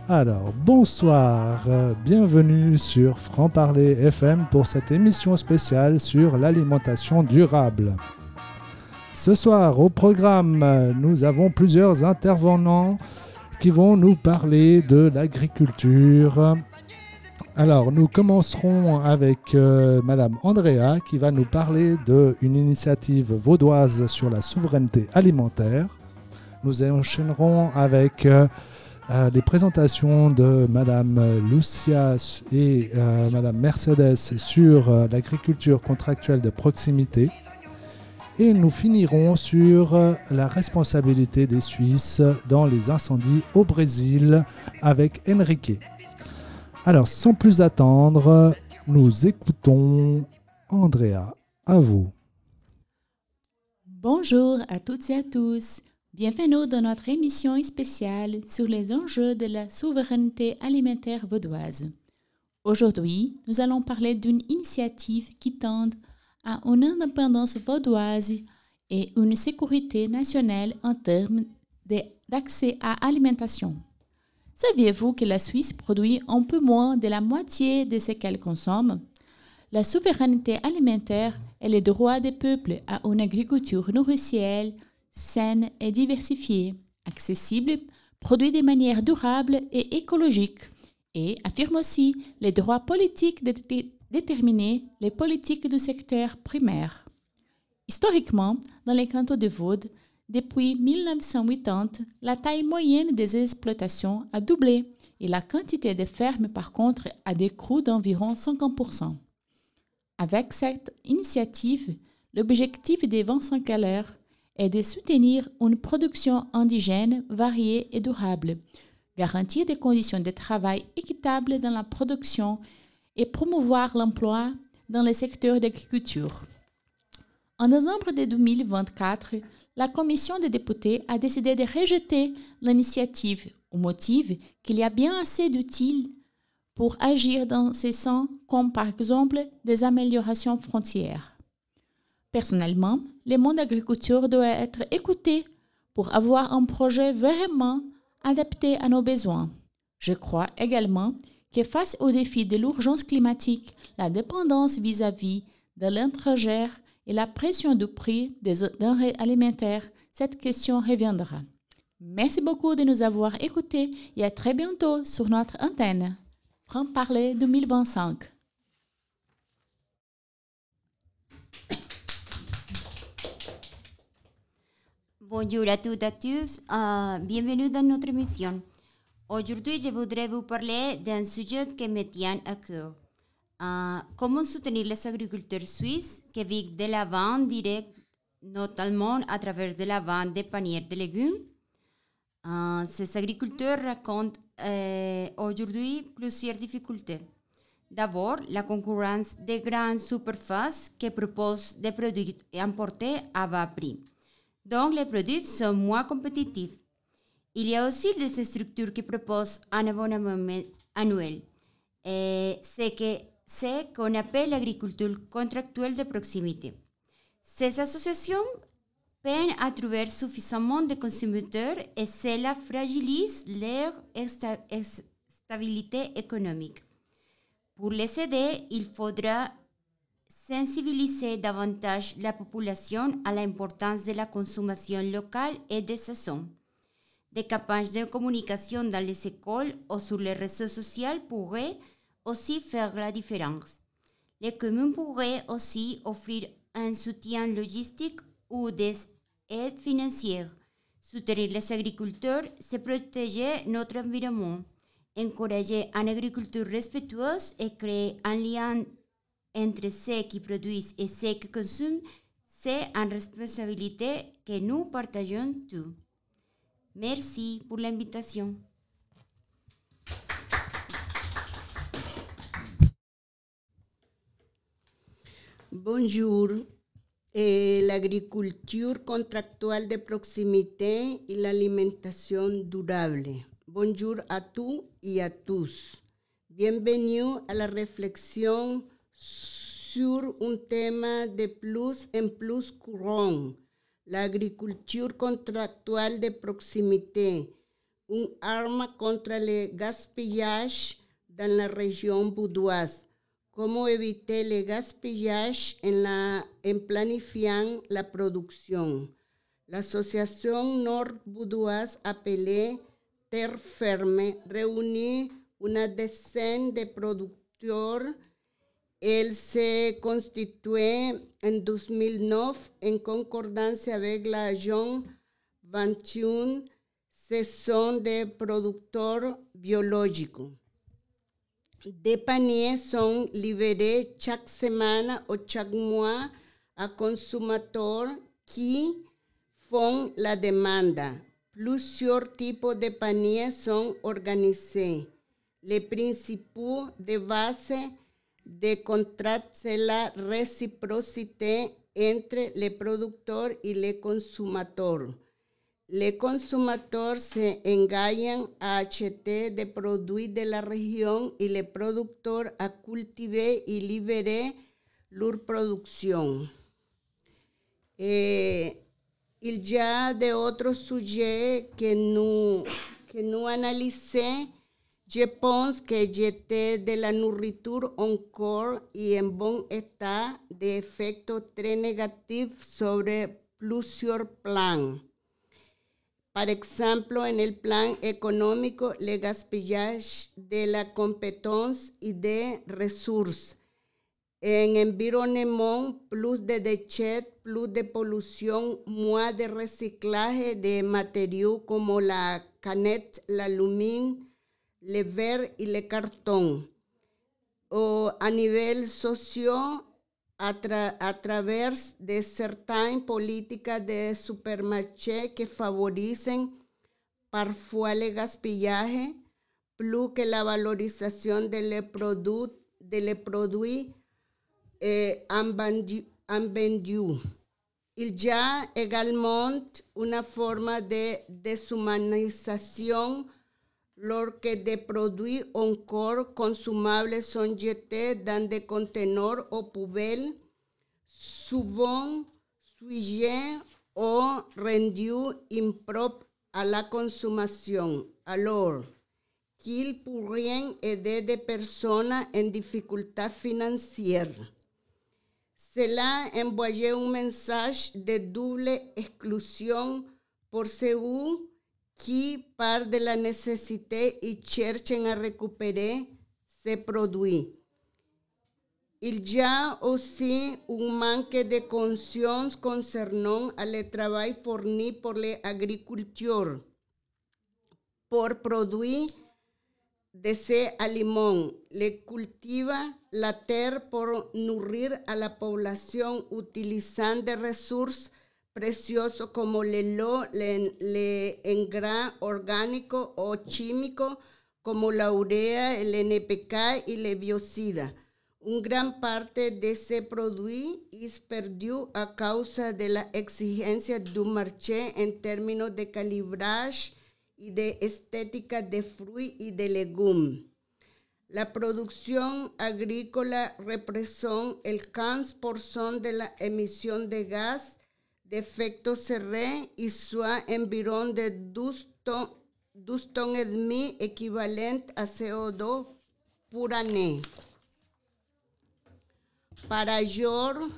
Alors, bonsoir, bienvenue sur Franc-Parler FM pour cette émission spéciale sur l'alimentation durable. Ce soir, au programme, nous avons plusieurs intervenants qui vont nous parler de l'agriculture. Alors, nous commencerons avec Madame Andrea qui va nous parler d'une initiative vaudoise sur la souveraineté alimentaire. Nous enchaînerons avec les présentations de Madame Lucia et Madame Mercedes sur l'agriculture contractuelle de proximité. Et nous finirons sur la responsabilité des Suisses dans les incendies au Brésil avec Enrique. Alors, sans plus attendre, nous écoutons Andrea. À vous. Bonjour à toutes et à tous. Bienvenue dans notre émission spéciale sur les enjeux de la souveraineté alimentaire vaudoise. Aujourd'hui, nous allons parler d'une initiative qui tend à une indépendance vaudoise et une sécurité nationale en termes d'accès à l'alimentation. Saviez-vous que la Suisse produit un peu moins de la moitié de ce qu'elle consomme? La souveraineté alimentaire est le droit des peuples à une agriculture nourricière, saine et diversifiée, accessible, produite de manière durable et écologique, et affirme aussi les droits politiques de déterminer les politiques du secteur primaire. Historiquement, dans les cantons de Vaud, depuis 1980, la taille moyenne des exploitations a doublé et la quantité de fermes, par contre, a décru d'environ 50%. Avec cette initiative, l'objectif des 25 à l'heure est de soutenir une production indigène variée et durable, garantir des conditions de travail équitables dans la production et promouvoir l'emploi dans le secteur d'agriculture. En décembre de 2024, la Commission des députés a décidé de rejeter l'initiative au motif qu'il y a bien assez d'outils pour agir dans ce sens, comme par exemple des améliorations frontières. Personnellement, le monde de l'agriculture doit être écouté pour avoir un projet vraiment adapté à nos besoins. Je crois également que face aux défis de l'urgence climatique, la dépendance vis-à-vis de l'étrangère et la pression du prix des denrées alimentaires, cette question reviendra. Merci beaucoup de nous avoir écoutés et à très bientôt sur notre antenne. Franc-Parler 2025. Bonjour à toutes et à tous, bienvenue dans notre émission. Aujourd'hui, je voudrais vous parler d'un sujet qui me tient à cœur. Comment soutenir les agriculteurs suisses qui vivent de la vente directe, notamment à travers de la vente des paniers de légumes. Ces agriculteurs racontent aujourd'hui plusieurs difficultés. D'abord, la concurrence des grandes superficies qui proposent des produits importés à bas prix. Donc, les produits sont moins compétitifs. Il y a aussi des structures qui proposent un abonnement annuel. C'est qu'on appelle l'agriculture contractuelle de proximité. Ces associations peinent à trouver suffisamment de consommateurs et cela fragilise leur stabilité économique. Pour les aider, il faudra sensibiliser davantage la population à l'importance de la consommation locale et de saison. Des campagnes de communication dans les écoles ou sur les réseaux sociaux pourraient aussi faire la différence. Les communes pourraient aussi offrir un soutien logistique ou des aides financières. Soutenir les agriculteurs, c'est protéger notre environnement, encourager une agriculture respectueuse et créer un lien entre ceux qui produisent et ceux qui consomment, c'est une responsabilité que nous partageons tous. Merci pour l'invitation. Bonjour. L'agriculture contractuelle de proximité et l'alimentation durable. Bonjour à tous et à tous. Bienvenue à la réflexion sur un thème de plus en plus courant, l'agriculture contractuelle de proximité, un arma contra el gaspillage dans la région vaudoise. Comment éviter le gaspillage en planifiant la production. L'association nord-vaudoise appelée Terre Ferme réunit une dizaine de producteurs. Elle s'est constituée en 2009 en concordance avec l'agent 21 saison de producteurs biológicos. Des paniers sont livrés chaque semaine ou chaque mois à consommateurs qui font la demande. Plusieurs types de paniers sont organisés. Les principaux de base de contrat, c'est la réciprocité entre les producteurs et les consommateurs. Les consommateurs s'engagent à acheter des produits de la région et les producteurs à cultiver et livrer leur production. Il y a d'autres sujets que nous analysons. Je pense que jeter de la nourriture encore et en bon état des effets très négatifs sobre plusieurs plans. Par exemple, en el plan económico, le gaspillage de la compétence et des ressources. En environnement, plus de déchets, plus de pollution, moins de recyclage de matériaux comme la canette, l'alumine, le verre et le carton. A nivel social, à travers de certaines politiques de supermarché que favorisent parfois le gaspillage, plus que la valorisation de les produits en vendus. Il y a également une forme de déshumanisation lorsque des produits encore consommables sont jetés dans des conteneurs ou poubelles, souvent souillés ou rendus impropres à la consommation, alors qu'ils pourraient aider des personnes en difficulté financière. Cela envoie un message de double exclusion pour ceux qui partent de la nécessité et cherchent à récupérer ces produits. Il y a aussi un manque de conscience concernant le travail fourni par les agriculteurs pour produire de ces aliments. Les cultivent la terre pour nourrir à la population utilisant des ressources précieuses comme l'eau, les engrais organiques ou chimiques comme la urea, el NPK y les biocides. Une grande partie de ces produits est perdue à cause de la exigencia du marché en términos de calibrage y de estética de fruits y de légumes. La producción agrícola representa el 15% de la emisión de gaz de efecto serra y soit environ de 12 tonnes et demi équivalentes à CO2 por année. Par ailleurs,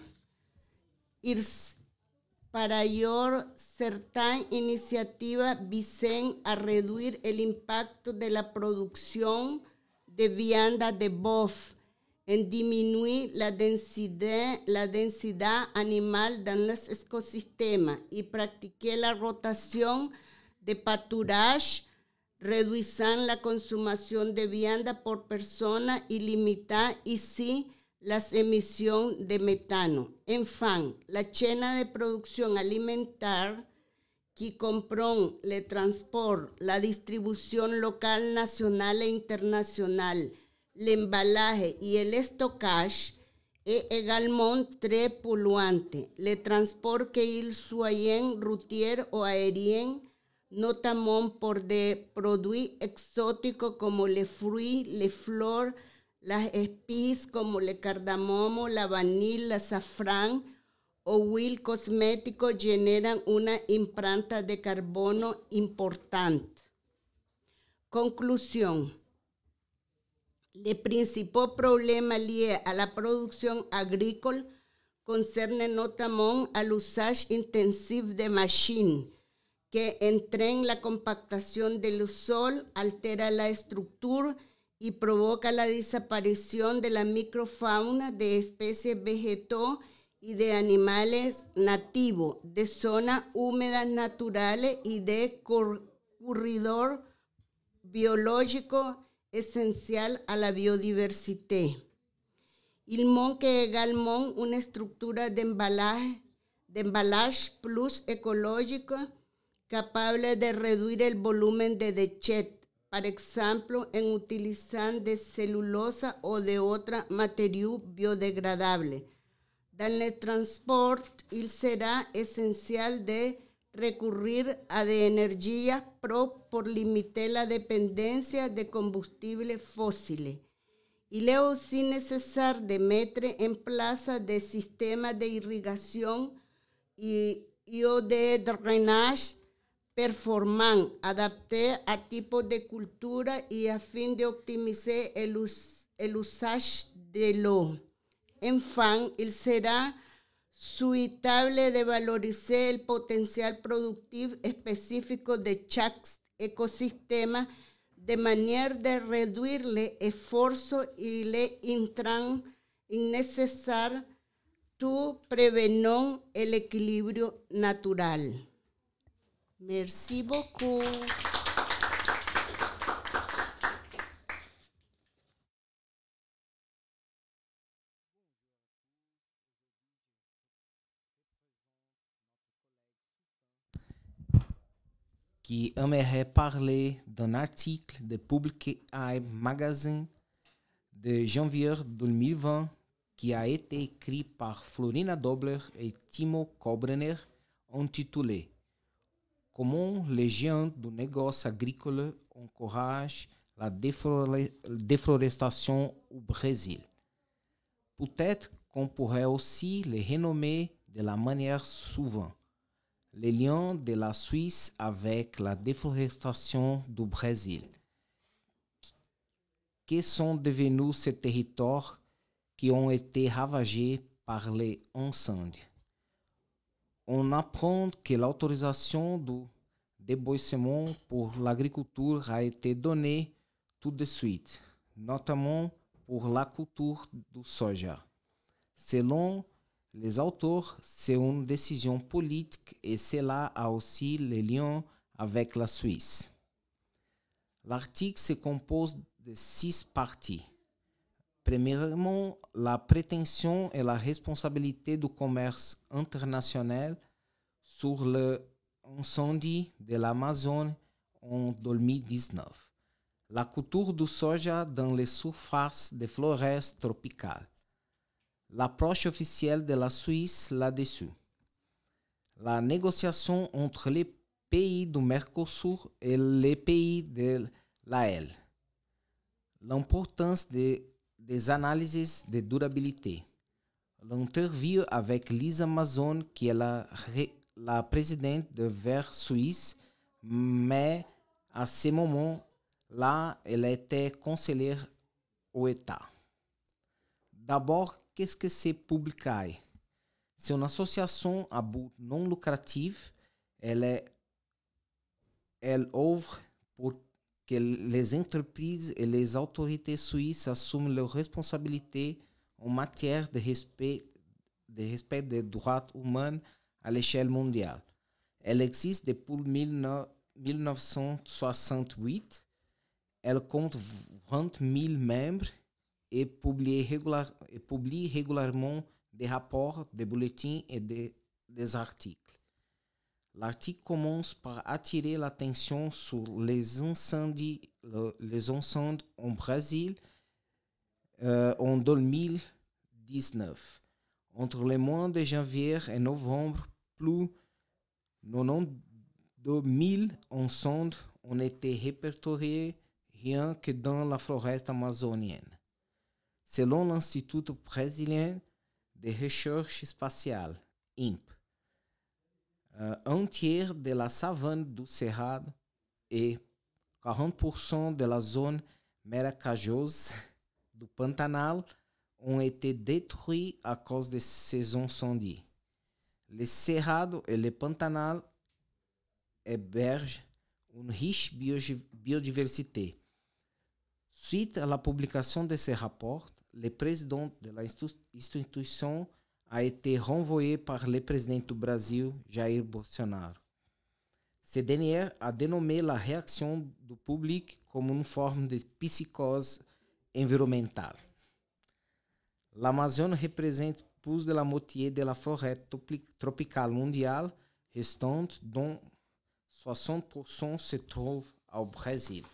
certaines iniciativas visent à réduire l'impact de la production de viande de bœuf, en diminuer la densité animale dans les écosystèmes et pratiquer la rotation de pâturage, réduisant la consommation de viande por persona y limitant ici las emisiones de metano. Enfin, la chaîne de production alimentaire qui comprend le transport, la distribution locale, nationale et internationale, l'emballage et le stockage est également très polluante. Le transport, qu'il soit routier ou aérien, notamment pour des produits exóticos como les fruits, les fleurs, las especies como el cardamomo, la vanilla, el azafrán o huil cosmético generan una impronta de carbono importante. Conclusion. Les principaux problèmes liés à la production agricole concernent notamment à l'usage intensif des machines que entraînent la compactación del sol, altera la structura y provoca la desaparición de la microfauna de especies vegetales y de animales nativos, de zonas húmedas naturales y de corredor biológico essentiel à la biodiversité. Il manque également une structure d'emballage plus écologique capable de réduire le volume de déchets, par exemple en utilisant des celluloses ou d'autres matériaux biodégradables. Dans le transport, il sera essentiel de recurrir a de energías propres pour limiter la dependencia de combustibles fósiles. Il est aussi nécessaire de mettre en place des systèmes d'irrigation et de drainage performants, adaptés à type de culture et afin d'optimiser l'usage de l'eau. Enfin, il sera souhaitable de valoriser le potentiel productif spécifique de chaque écosystème de manière de réduire les efforts et les intrants nécessaires, tout prévenant l'équilibre naturel. Merci beaucoup. Qui aimerait parler d'un article de Public Eye Magazine de janvier 2020 qui a été écrit par Florina Dobler et Timo Kobrener intitulé Comment les géants du négoce agricole encouragent la déforestation au Brésil. Peut-être qu'on pourrait aussi les renommer de la manière suivante. Les liens de la Suisse avec la déforestation du Brésil. Que sont devenus ces territoires qui ont été ravagés par les incendies? On apprend que l'autorisation du débouissement pour l'agriculture a été donnée tout de suite, notamment pour la culture du soja. Selon les auteurs, c'est une décision politique et cela a aussi les liens avec la Suisse. L'article se compose de 6 parties. Premièrement, la prétention et la responsabilité du commerce international sur l'incendie de l'Amazone en 2019. La culture du soja dans les surfaces de forêts tropicales. L'approche officielle de la Suisse là-dessus. La négociation entre les pays du Mercosur et les pays de l'AEL. L'importance des analyses de durabilité. L'interview avec Lisa Mazon, qui est la présidente de Vert Suisse, mais à ce moment-là, elle était conseillère au État. D'abord, qu'est-ce que c'est Public Eye? C'est une association à but non lucratif. Elle ouvre pour que les entreprises et les autorités suisses assument leurs responsabilités en matière de respect des droits humains à l'échelle mondiale. Elle existe depuis 1968. Elle compte 20 000 membres et publie régulièrement des rapports, des bulletins et des articles. L'article commence par attirer l'attention sur les incendies en Brésil en 2019. Entre les mois de janvier et novembre, plus de 92 000 incendies ont été répertoriés rien que dans la forêt amazonienne. Selon l'Institut brésilien de recherche spatiale, INPE, un tiers de la savane du Cerrado est 40% de la zone marécageuse du Pantanal ont été détruits à cause de ces incendies. Le Cerrado et le Pantanal hébergent une riche biodiversité. Suite à la publication de ce rapport, le président de l'institution a été renvoyé par le président du Brésil, Jair Bolsonaro. Ce dernier a dénommé la réaction du public comme une forme de psychose environnementale. L'Amazonie représente plus de la moitié de la forêt tropicale mondiale restante, dont 60% se trouve au Brésil.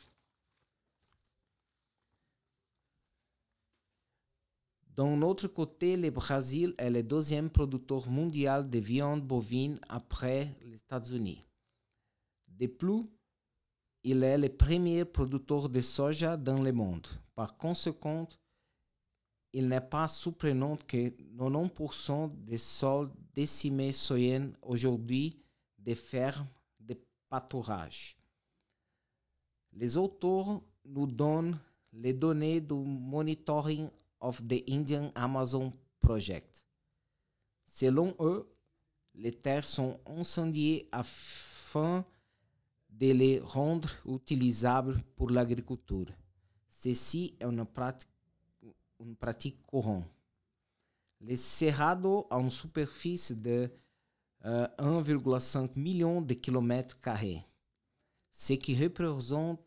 D'un autre côté, le Brésil est le deuxième producteur mondial de viande bovine après les États-Unis. De plus, il est le premier producteur de soja dans le monde. Par conséquent, il n'est pas surprenant que 90% des sols décimés soient aujourd'hui des fermes de pâturage. Les auteurs nous donnent les données du Monitoring of the Indian Amazon Project. Selon eux, les terres sont incendiées afin de les rendre utilisables pour l'agriculture. Ceci est une pratique courante. Le Cerrado a une superficie de 1,5 million de kilomètres carrés, ce qui représente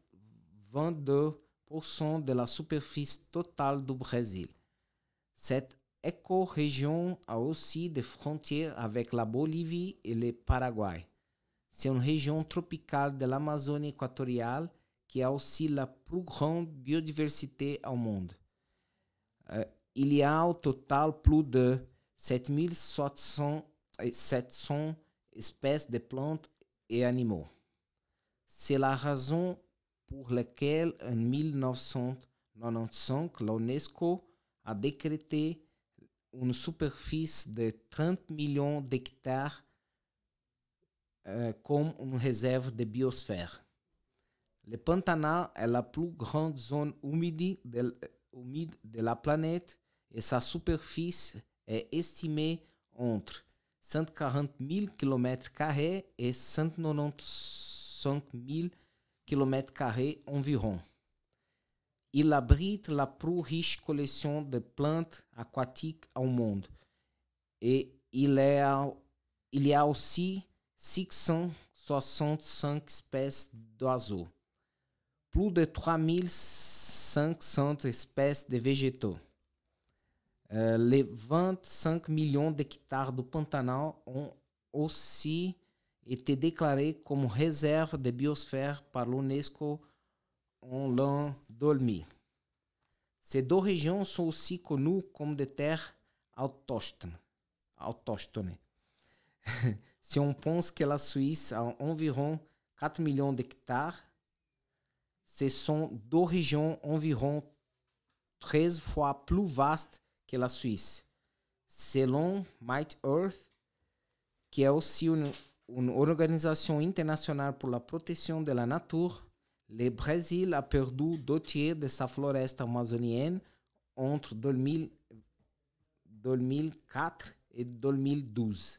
22% de la superficie totale du Brésil. Cette écorégion a aussi des frontières avec la Bolivie et le Paraguay. C'est une région tropicale de l'Amazonie équatoriale qui a aussi la plus grande biodiversité au monde. Il y a au total plus de 7700 espèces de plantes et animaux. C'est la raison pour laquelle en 1995, l'UNESCO a décrété une superficie de 30 millions d'hectares comme une réserve de biosphère. Le Pantanal est la plus grande zone humide de la planète et sa superficie est estimée entre 140 000 km² et 195 000 km² environ. Il abrite la plus riche collection de plantes aquatiques au monde et il y a aussi 665 espèces d'oiseaux, plus de 3500 espèces de végétaux. Les 25 millions d'hectares du Pantanal ont aussi été déclarés comme réserve de biosphère par l'UNESCO en l'an 2000. Ces deux régions sont aussi connues comme des terres autochtones. Si on pense que la Suisse a environ 4 millions d'hectares, ce sont deux régions environ 13 fois plus vastes que la Suisse. Selon Might Earth, qui est aussi une organisation internationale pour la protection de la nature, le Brésil a perdu 2/3 de sa forêt amazonienne entre 2004 et 2012.